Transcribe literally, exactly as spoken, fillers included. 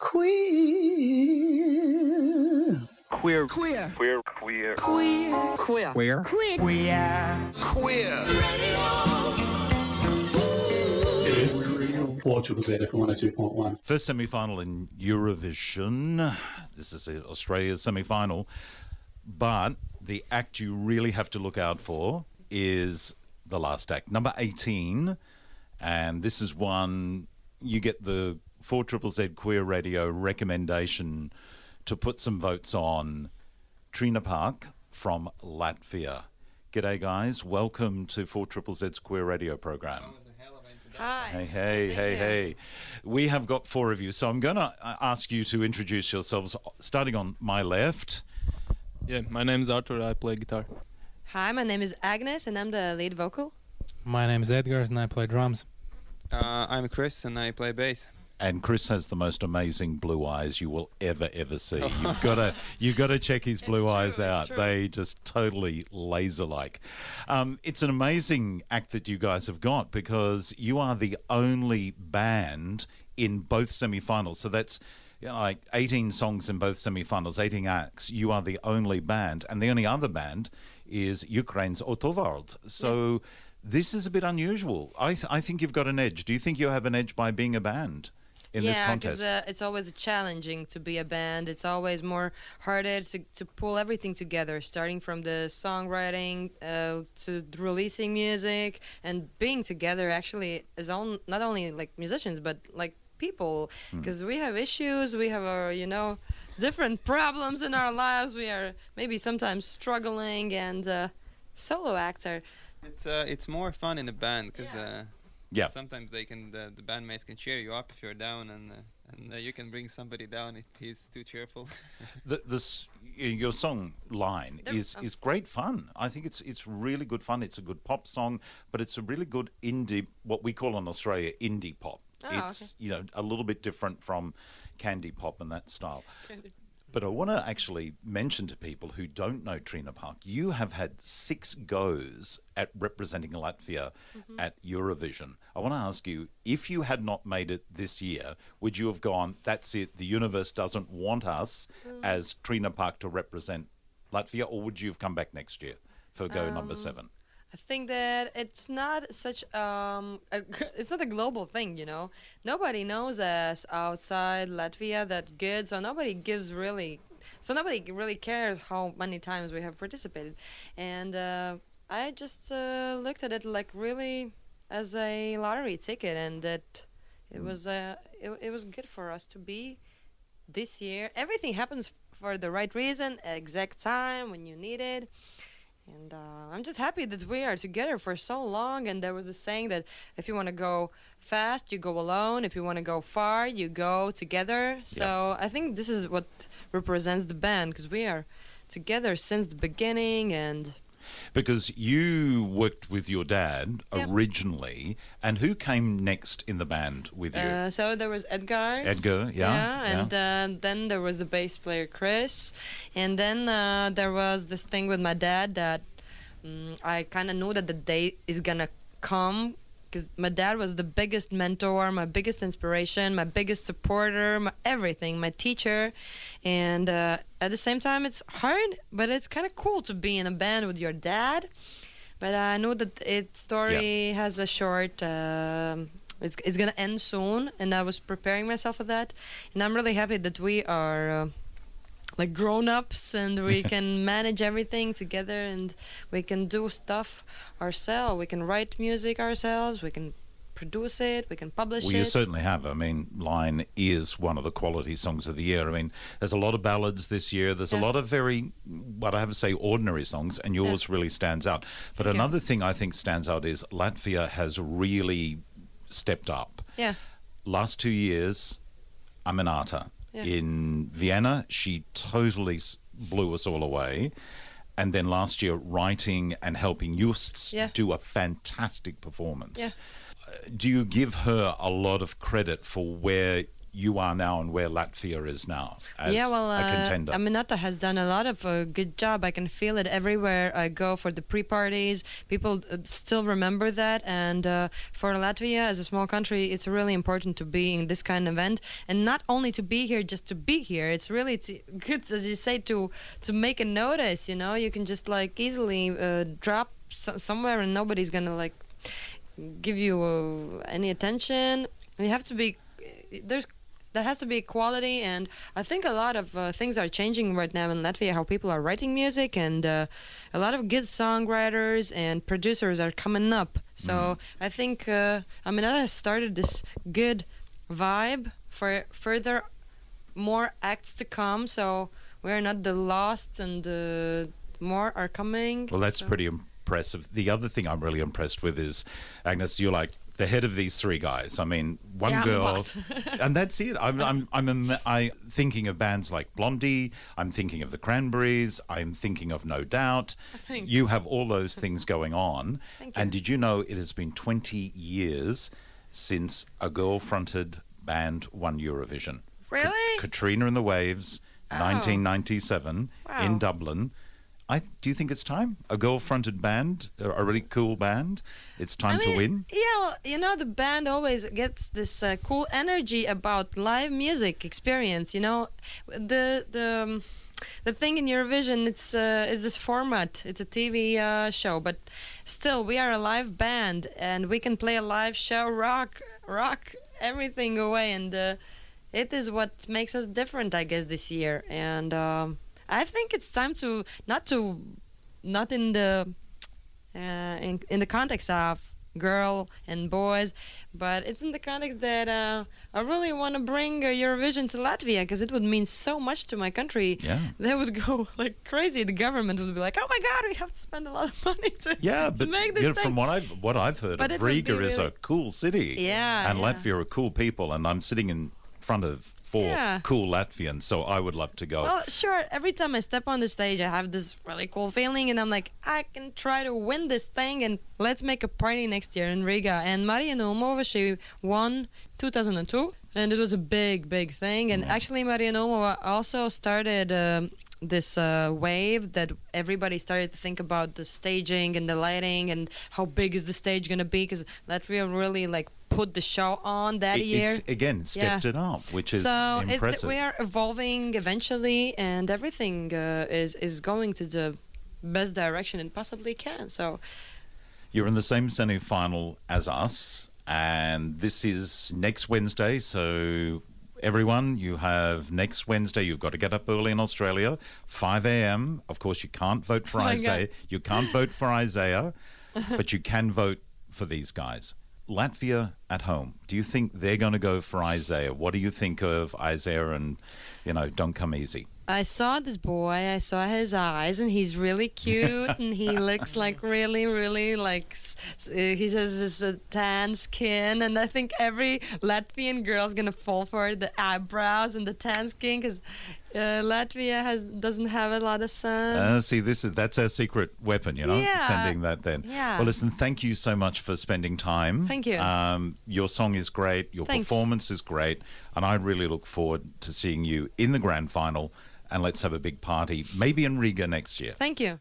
Queer. Queer. Queer. Queer. Queer. Queer. Queer. Queer. Queer. Queer. Queer. It is four triple Z F M one oh two point one. First semi-final in Eurovision. This is Australia's semi-final. But the act you really have to look out for is the last act, number eighteen. And this is one you get the four triple Z Queer Radio recommendation to put some votes on. Trina Park from Latvia. G'day, guys. Welcome to four triple Z's Queer Radio program. Hi. Hey, hey, hey, hey. We have got four of you, so I'm going to ask you to introduce yourselves, starting on my left. Yeah, my name is Arthur. I play guitar. Hi, my name is Agnes, and I'm the lead vocal. My name is Edgar, and I play drums. Uh, I'm Chris, and I play bass. And Chris has the most amazing blue eyes you will ever, ever see. You've got to, you've got to check his blue true, eyes it's out. true. They just totally laser-like. Um, it's an amazing act that you guys have got because you are the only band in both semi-finals. So that's you know, like eighteen songs in both semi-finals, eighteen acts. You are the only band, and the only other band is Ukraine's Otovard. So. Yeah. This is a bit unusual. I th- I think you've got an edge. Do you think you have an edge by being a band in yeah, this contest? Yeah, because uh, it's always challenging to be a band. It's always more harder to, to pull everything together, starting from the songwriting uh, to releasing music and being together actually as on, not only like musicians, but like people. Because mm. we have issues, we have our, you know, different problems in our lives. We are maybe sometimes struggling, and uh, solo acts are... It's uh, it's more fun in a band because Yeah. uh, Yeah. sometimes they can the, the bandmates can cheer you up if you're down, and uh, and uh, you can bring somebody down if he's too cheerful. The, this your song line There- is, um, is great fun. I think it's it's really good fun. It's a good pop song, but it's a really good indie, what we call in Australia indie pop. Oh, it's okay. you know a little bit different from candy pop and that style. But I want to actually mention to people who don't know Trina Park, you have had six goes at representing Latvia Mm-hmm. at Eurovision. I want to ask you, if you had not made it this year, would you have gone, that's it, the universe doesn't want us Mm. as Trina Park to represent Latvia, or would you have come back next year for go Um, number seven? I think that it's not such um a, it's not a global thing, you know. Nobody knows us outside Latvia that good, so nobody gives really, so nobody really cares how many times we have participated, and uh, I just uh, looked at it like really as a lottery ticket, and that it was uh, it, it was good for us to be this year. Everything happens for the right reason, exact time when you need it. And uh, I'm just happy that we are together for so long. And there was a saying that if you want to go fast, you go alone. If you want to go far, you go together. So I think this is what represents the band, because we are together since the beginning. And Because you worked with your dad Yeah. originally, and who came next in the band with you? uh, so there was Edgar. Edgar, yeah, yeah. and uh, then there was the bass player Chris. And then uh, there was this thing with my dad that um, I kind of knew that the day is going to come, because my dad was the biggest mentor, my biggest inspiration, my biggest supporter, my everything, my teacher. And uh, at the same time, it's hard, but it's kind of cool to be in a band with your dad. But I know that its story has a short... um it's it's going to end soon, and I was preparing myself for that. And I'm really happy that we are... Uh, like grown-ups, and we can manage everything together, and we can do stuff ourselves. We can write music ourselves. We can produce it. We can publish Well, it. you certainly have. I mean, Line is one of the quality songs of the year. I mean, there's a lot of ballads this year. There's Yeah. a lot of very, what I have to say, ordinary songs, and yours Yeah. really stands out. But Thank you. another thing I think stands out is Latvia has really stepped up. Yeah. Last two years, Aminata. Yeah. In Vienna, she totally s- blew us all away. And then last year, writing and helping Justs Yeah. do a fantastic performance. Yeah. Uh, Do you give her a lot of credit for where you are now and where Latvia is now as yeah, well, a uh, contender? Aminata has done a lot of uh, good job. I can feel it everywhere I go for the pre-parties. People uh, still remember that, and uh, for Latvia as a small country, it's really important to be in this kind of event, and not only to be here just to be here. It's really to, good, as you say, to to make a notice. You know, you can just like easily uh, drop so- somewhere, and nobody's gonna like give you uh, any attention. You have to be there's. There has to be equality, and I think a lot of uh, things are changing right now in Latvia, how people are writing music, and uh, a lot of good songwriters and producers are coming up. So Mhm. I think uh, Aminata has started this good vibe for further more acts to come, so we're not the lost, and uh, more are coming. Well, that's so. pretty impressive. The other thing I'm really impressed with is, Agnes, you're like the head of these three guys. I mean, one Yeah, I'm the girl, boss. and that's it. I'm, I'm, I'm, am- I thinking of bands like Blondie. I'm thinking of the Cranberries. I'm thinking of No Doubt. Thank You have all those things going on. Thank And you. did you know it has been twenty years since a girl-fronted band won Eurovision? Really? Katrina and the Waves, Oh. nineteen ninety-seven in Wow. Dublin. I do you think it's time? A girl-fronted band, a a really cool band. It's time I mean, to win. Yeah, well, you know, the band always gets this uh, cool energy about live music experience. You know, the the um, the thing in Eurovision, it's uh, is this format. It's a T V uh, show, but still, we are a live band, and we can play a live show, rock, rock everything away, and uh, it is what makes us different, I guess, this year. And um, I think it's time to not to not in the uh, in in the context of girl and boys, but it's in the context that uh, I really want to bring uh, Eurovision to Latvia, because it would mean so much to my country. Yeah. They would go like crazy. The government would be like, "Oh my God, we have to spend a lot of money to Yeah, to but make this you know, thing." from what I've what I've heard But of it would be Riga is a really- cool city. Yeah, And yeah. Latvia are cool people, and I'm sitting in front of four Yeah. cool Latvians, so I would love to go. Well, sure. Every time I step on the stage, I have this really cool feeling, and I'm like, I can try to win this thing, and let's make a party next year in Riga. And Maria Naumova, she won two thousand two, and it was a big, big thing. And actually, Maria Naumova also started um, this uh, wave that everybody started to think about the staging and the lighting and how big is the stage gonna be, because Latvia really like put the show on that It- year. It's again stepped Yeah. it up, which is so it, impressive. we are evolving eventually, and everything uh, is is going to the best direction it possibly can. So You're in the same semi-final as us, and this is next Wednesday. So everyone, you have next Wednesday. You've got to get up early in Australia, five a.m. Of course, you can't vote for Oh my Isaiah. God. You can't vote for Isaiah, but you can vote for these guys. Latvia at home. Do you think they're going to go for Isaiah? What do you think of Isaiah and, you know, Don't Come Easy? I saw this boy, I saw his eyes, and he's really cute, and he looks like really, really like, s- s- uh, he says this uh, tan skin, and I think every Latvian girl's gonna fall for it, the eyebrows and the tan skin, because uh, Latvia has doesn't have a lot of sun. Uh, see, this is that's our secret weapon, you know, Yeah. sending that then. Yeah. Well, listen, thank you so much for spending time. Thank you. Um, your song is great. Your Thanks. performance is great. And I really look forward to seeing you in the grand final. And let's have a big party, maybe in Riga next year. Thank you.